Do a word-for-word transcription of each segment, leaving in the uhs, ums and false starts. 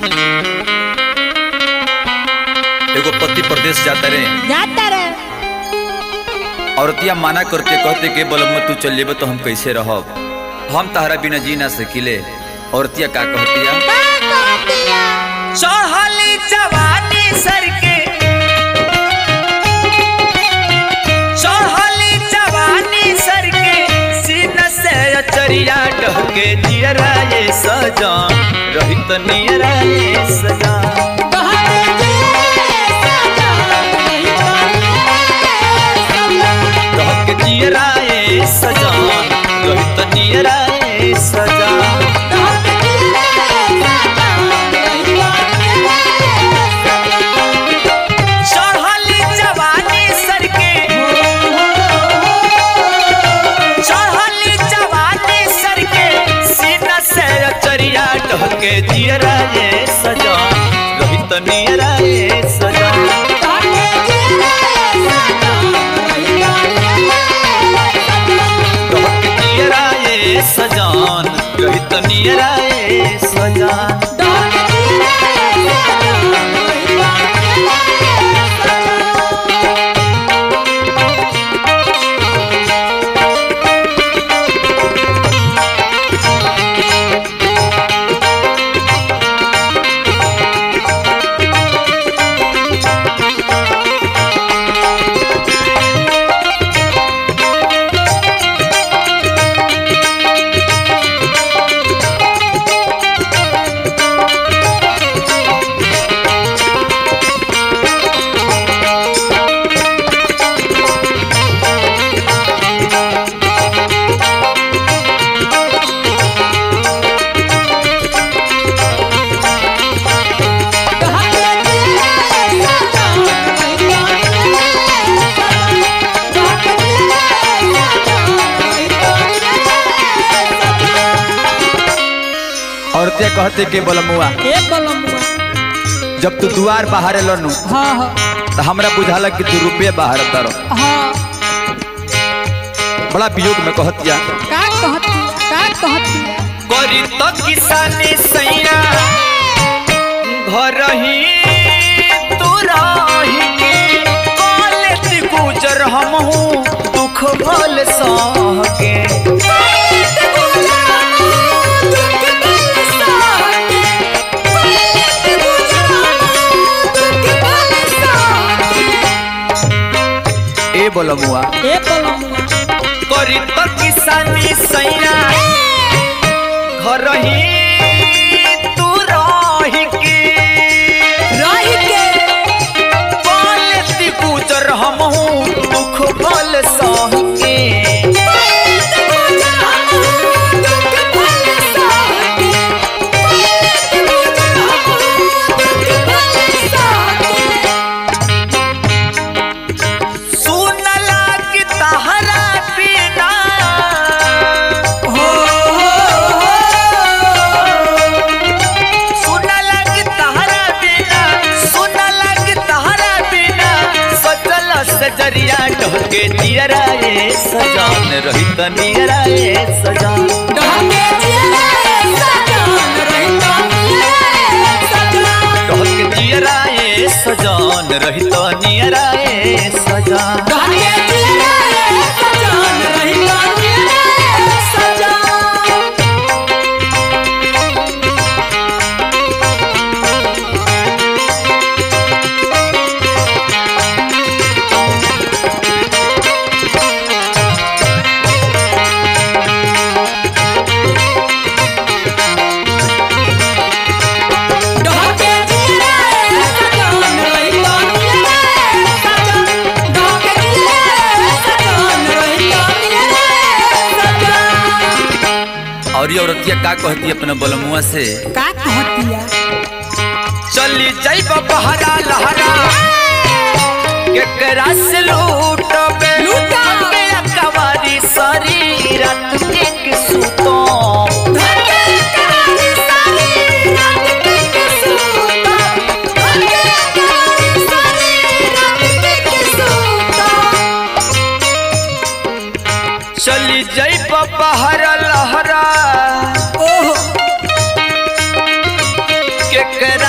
एगो पति प्रदेश जाता रे जाता रे औरतिया माना करते कहते के बोलम तू चल जेबे तो हम कैसे रहब, हम तहरा बिना जी ना सकिले। औरतिया का कहतिया का कहतिया चढ़ली जवानी सर के चढ़ली जवानी सर के सीना से अचरिया ढके जियरा ये सजान रहित नियरा ये सजान कहले जे सजा नहीं ढके जियरा ये सजान रहित नियरा ये सजान चढ़ली जवानी सर के चढ़ली जवानी सर के सीना से अचरिया ढके जियरा ये सजान रहित नियरा ये सजान ढके जियरा ये सजान रहित नियरा ये सजान औरतिया कहते के बोलमुआ ए बोलमुआ जब तू दुआर बाहर लनु हां हां तो हमरा बुझाला कि तू रुपये बाहर तारो, हां बड़ा वियोग में कहतिया का कहतिया का कहतिया करी तो किसानी सैया घर ही तू रही के कॉलेज गुजर हम हूँ दुख भल सह के ए बोलमुआ ए बोलमुआ करी तो किसानी सैया घर ही तू रही के रही के कॉलेज गुजर हम हूँ दुख भल सह के जरिया ढके जियरा ये सजान रहित नियरा ये सजान ढके जियरा ये सजान रहित नियरा ये सजान ढके जियरा ये सजान रहित नियरा ये सजान ढके जियरा ये सजान रहित नियरा ये सजान और ये औरतिया का कहती अपने बोलमुआ से का कहतिया चली जाइब बहरा लहरा केकरा से लूटबे लूटबे कवारी सारी रात के सुतो धके कवारी सारी रात के सुतो धके कवारी सारी रात के सुतो चली जाइब बहरा लहरा ओहो केकरा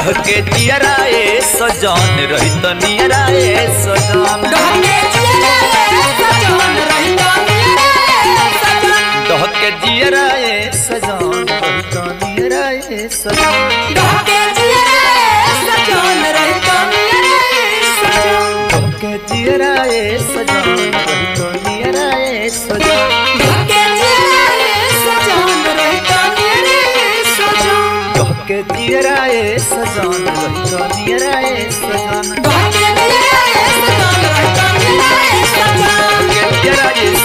डहके जियरा ए सजन रहित नियरा ए सजन डहके जियरा ए सजन रहित नियरा ए सजन डहके जियरा ए सजन रहित नियरा ए सजन डहके जियरा ए सजन रहित नियरा ए सजन डहके जियरा ए सजन रहित नियरा ए सजन डहके जियरा ए सजन रहित नियरा ए सजन डहके जियरा ए सजन रहित नियरा ए सजन डहके जियरा ए सजन रहित नियरा ए सजन डहके जियरा ए